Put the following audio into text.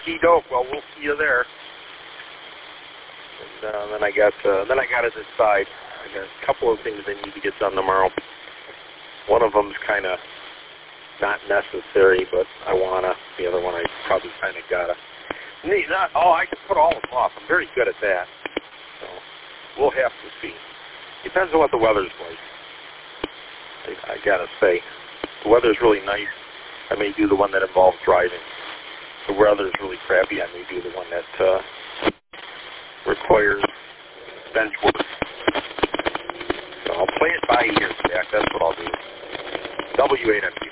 Okie doke. Well, we'll see you there. And then I got to decide. I got a couple of things I need to get done tomorrow. One of them's kind of not necessary, but I wanna. The other one I probably kind of gotta. I can put all of them off. I'm very good at that. So we'll have to see. Depends on what the weather's like. I gotta say, if the weather's really nice, I may do the one that involves driving. If the weather's really crappy, I may do the one that requires bench work. So I'll play it by ear, Jack. That's what I'll do. W8MQ.